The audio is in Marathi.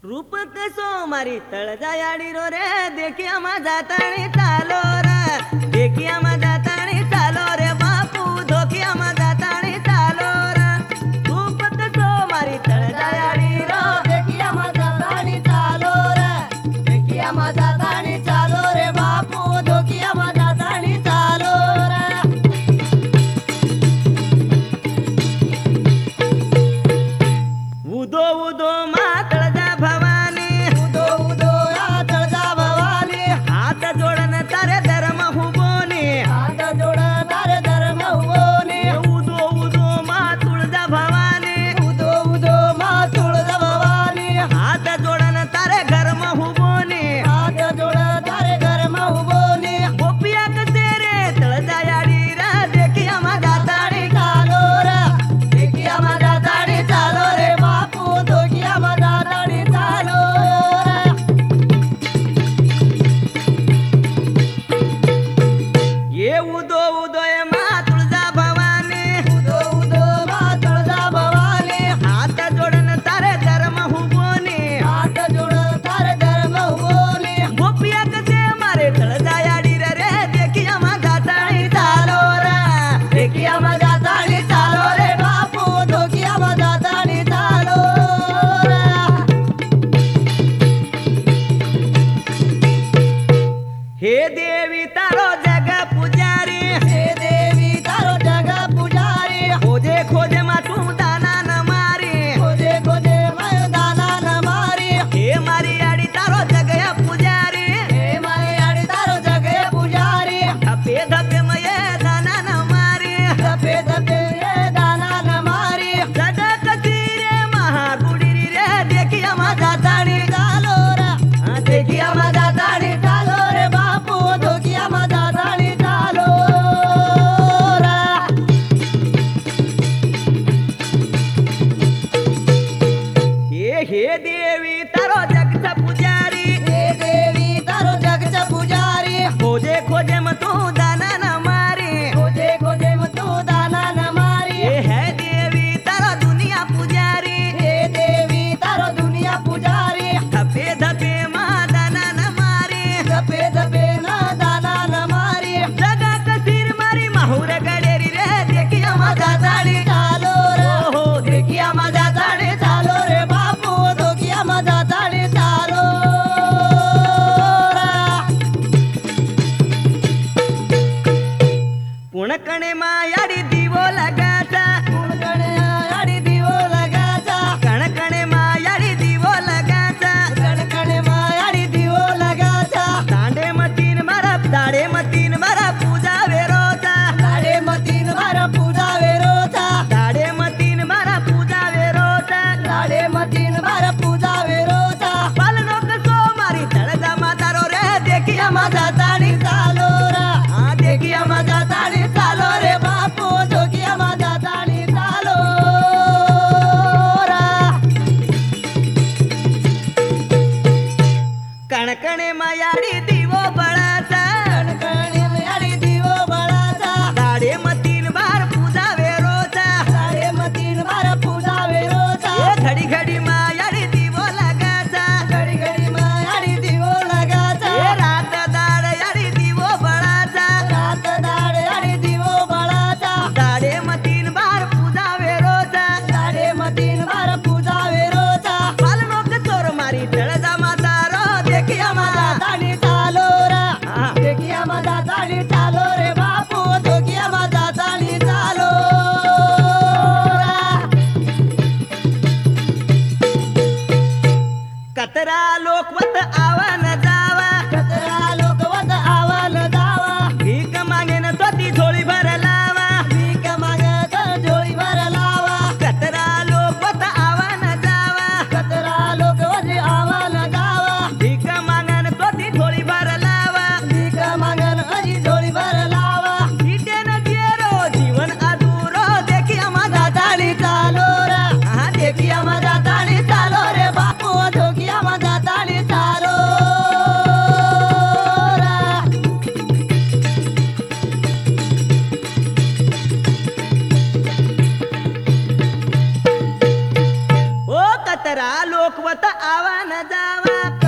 रूप कसो मारी तळजायाडी रो रे देखिया माझा ताणी चालो रे देखिया माझा ताणी चालो रे बापू धोकिया माझा ताणी चालो रे रूप कसो मारी तळजायाडी रो देखिया माझा ताणी चालो रे देखिया माझा ताणी चालो रे बापू धोकिया माझा ताणी चालो रे उदो उदो मा तळजा भवानी उदो उदो या तळजा भवानी हात जोडन तारे धर्म हुबोनी हात जोड तारे धर्म हुबोनी उदो उदो मा तुळजा भवानी उदो उदो मा तुळजा भवानी हात जोडन तारे धर्म हुबोनी हात जोड तारे धर्म हुबोनी गोपिया कसे रे तळजायाडी रा देखिया माझा ताणी चालो रे देखिया माझा ताणी चालो रे बापू धोकिया माझा ताणी चालो रे ये उदो उदोय मा तुळजा भवानी उदो उदो मा तुळजा भवानी हात जोडन तारे धर्म हुबोनी हात जोड तारे धर्म हुबोनी गोपिया कसे मारे तळजायाडी रे देखिया माझा ताणी चालो रे देखिया माझा ताणी चालो रे बापू धोकिया माझा ताणी चालो रे हे देवी तारो जग पुजारी हे देवी तारो जग पुजारी खोजे खोजे मा तू दाना न मारी खोजे खोजे मैदाना न मारी हे मारी आडी तारो जगया पुजारी हे मारी आडी तारो जग पुजारी धपे धपे मये दाना न मारी धपे धपे रे दाना न मारी जग कशी रे महागुडी रे देखिया माझा ताणी चालो रे देखिया माझा ताणी चालो रे बापू धोकिया माझा ताणी चालो रे हे देवी तारो जगचा पुजारी हे देवी तारो जगचा पुजारी खोजे खोजे म तू दाना न मारी खोजे खोजे मग तू दाना न मारी हे है देवी तारो दुनिया पुजारी हे देवी तारो दुनिया पुजारी धपे धपे मा दाना न मारी धपे धपे न दाना न मारी जगा कसीर मारी माहुर गडेरी रे देखिया माझा ताणी चालो रे हो देखिया माझा ताणी चालो रे बापू धोकिया माझा ताणी चालो रे पुणकणे मायाडी दिवो लगाचा कुणकणे आडी दिवो लगाचा कणकणे मायाडी दिवो लगाचा कणकणे मायाडी दिवो लगाचा दांडे मतीन मारा पूजा वेरोचा लाडे मतीन मार पूजा वेरोचा दाडे मतीन मारा पूजा वेरोचा लाडे मतीन मार पूजा वेरोचा पालनो कसो मारी तळजा मातारो रे देखिया माझा ताणी चालो रे हा देखिया माझा ताणी चालो रे बापू धोकिया माझा ताणी चालो रे कणकणे मायाडी दिवो बळाचा कणकणी मायाडी दिवो बळाचा दाडे मतीन बार पूजा वेरोचा लाडे मतीन मार पूजा वेरोचा ए घडी घडी मायाडी दिवो लगाचा घडी घडी मायाडी दिवो लगाचा ए रात दाड याडी दिवो बळाचा रात दाड आणि दिवो बळाचा दाडे मतीन बार पूजा वेरोचा लाडे मतीन मार पूजा वेरोचा पालनो कसोर मारी तळजा मातारो देखिया माझा ताणी चालो रे हा. देखिया माझा ताणी चालो रे बापू धोकिया माझा ताणी चालो रे कतरा लोकवत आवन जावा कचरा लोकवत आवाल जावा भीक मागेन तो ती झोळी भर लावा भीक मागत जोळी भर लावा कतरा लोकवत आवन जावा कचरा लोकवत आवाल जावा भीक मागन तो ती झोळी भर लावा भीक मागन अजी जोळी भर लावा इटेन जेरो जीवन अधुरो देखिया माझा ताणी चालो रे हा देखिया माझा ताणी चालो रे बापू धोकिया माझा ताणी लोकवत आवा न जावा